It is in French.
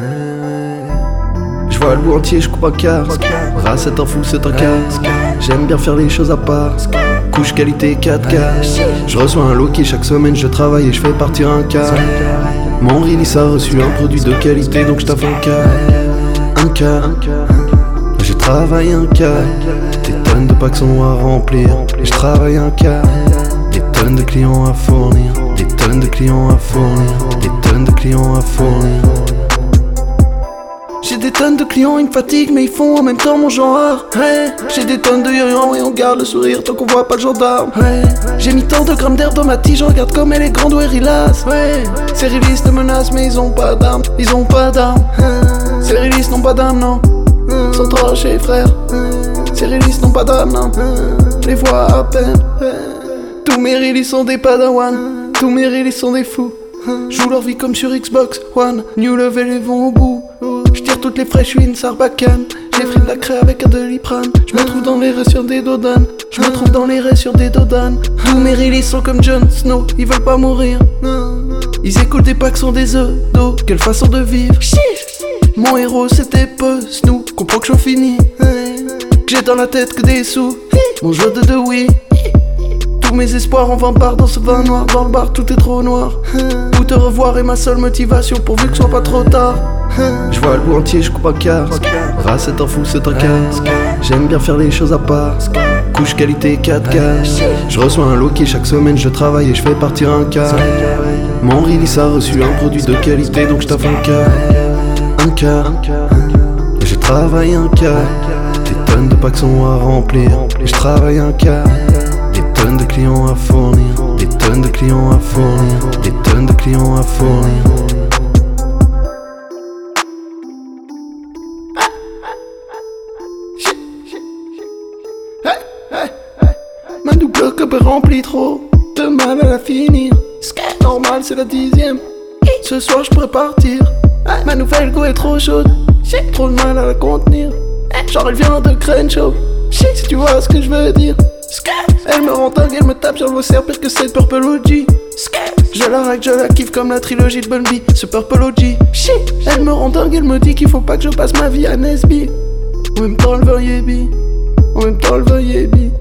Je vois le bout entier, je coupe un quart. Race, c'est un fou, c'est un casse. J'aime bien faire les choses à part. Couche qualité 4K. Je reçois un loquet chaque semaine, je travaille et je fais partir un cas. Mon release a reçu un produit de qualité, donc je taffe un cas. Un cas. Je travaille un cas. Des tonnes de packs sont à remplir. Je travaille un cas. Des tonnes de clients à fournir. Des tonnes de clients à fournir. Des tonnes de clients à fournir. J'ai des tonnes de clients, ils me fatiguent mais ils font en même temps mon genre. Hey. J'ai des tonnes de yorions et on garde le sourire tant qu'on voit pas le gendarme. Hey. J'ai mis tant de grammes d'air dans ma tige, je regarde comme elle est grande, ouais rilasse. Ouais. Ces releases te menacent mais ils ont pas d'armes, ils ont pas d'armes. Ces releases n'ont pas d'âme, non. Sont trop chez frères. Ces releases n'ont pas d'âme, non. Je les vois à peine. Tous mes releases sont des padawans, tous mes releases sont des fous. Joue leur vie comme sur Xbox One, new level et vont au bout. J'tire toutes les fraîches, j'suis une sarbacane. J'ai pris de la craie avec un doliprane. J'me trouve dans les raies sur des dodanes. J'me trouve dans les raies sur des dodanes. Tous mes releases sont comme Jon Snow, ils veulent pas mourir. Ils écoutent des packs sont des œufs d'eau, quelle façon de vivre. Mon héros c'était Post nous, comprends que j'en finis. Que j'ai dans la tête que des sous, mon jeu de oui. Tous mes espoirs en 20 bars dans ce vin noir. Dans le bar tout est trop noir. Où te revoir est ma seule motivation pourvu que ce soit pas trop tard. Je vois le bout entier, je coupe un quart. Race, c'est un fou, c'est un casse. J'aime bien faire les choses à part. Couche qualité 4K. Je reçois un loquet chaque semaine, je travaille et je fais partir un cas. Mon release a reçu un produit de qualité, donc je taffe un cas. Un cas. Je travaille un cas. Des tonnes de packs sont à remplir. Je travaille un cas. Des tonnes de clients à fournir. Des tonnes de clients à fournir. Des tonnes de clients à fournir. Ma double cup est remplie trop de mal à la finir. Normal c'est la 10ème. Ce soir je pourrais partir. Ma nouvelle go est trop chaude. J'ai trop de mal à la contenir. Genre elle vient de Crenshaw. Si tu vois ce que je veux dire. Elle me rend dingue, elle me tape sur le voice pire que cette Purple OG. Je la règle, je la kiffe comme la trilogie de Bunby. Ce Purple OG. Elle me rend dingue, elle me dit qu'il faut pas que je passe ma vie à Nesby. En même temps elle veut Yebi. En même temps elle veut Yebi.